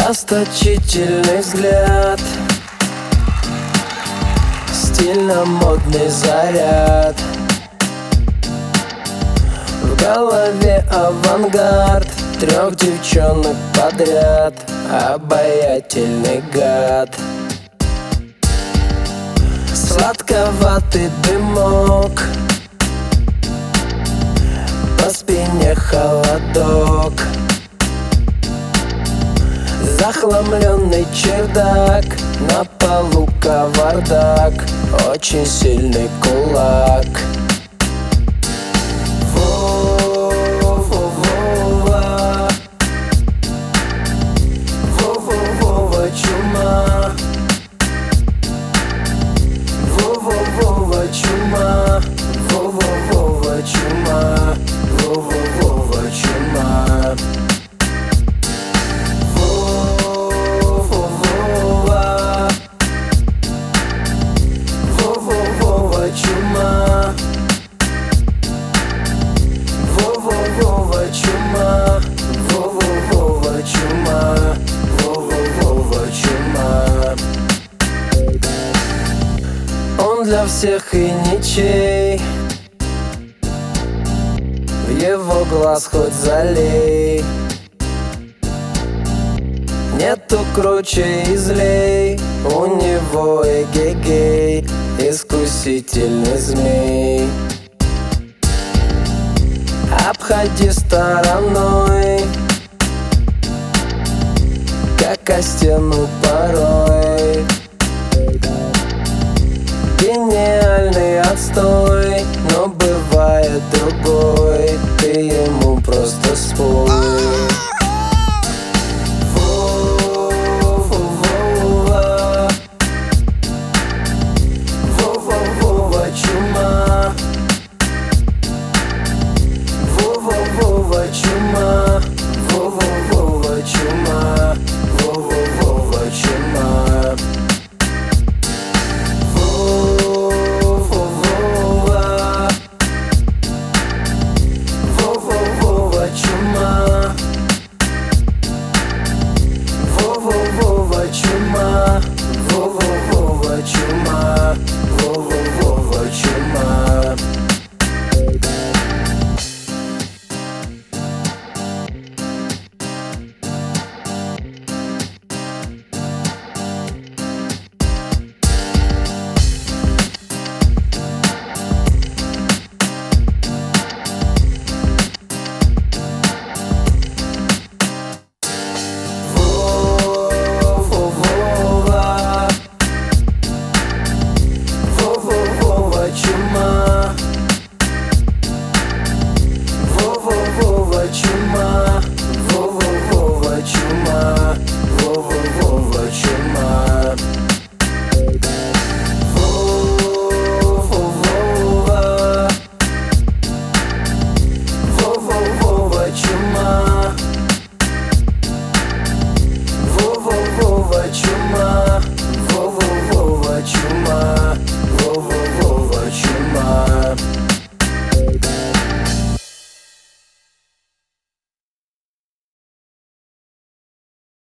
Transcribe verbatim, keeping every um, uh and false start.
Расточительный взгляд, стильно-модный заряд, в голове авангард, трех девчонок подряд, обаятельный гад. Сладковатый дымок, по спине холодок, захламленный чердак, на полу кавардак, очень сильный кулак. Во-во-во-во, во-во-во-во чума, во-во-во-во чума, во-во-во-во чума, во-во-во-во чума. Чума, во-во-во-во чума, во-во-во-во чума, во-во-во-во чума. Он для всех и ничей, в его глаз хоть залей, нету круче и злей, у него эгегей, искусительный змей. Обходи стороной, как о стену порой. Гениальный отстой,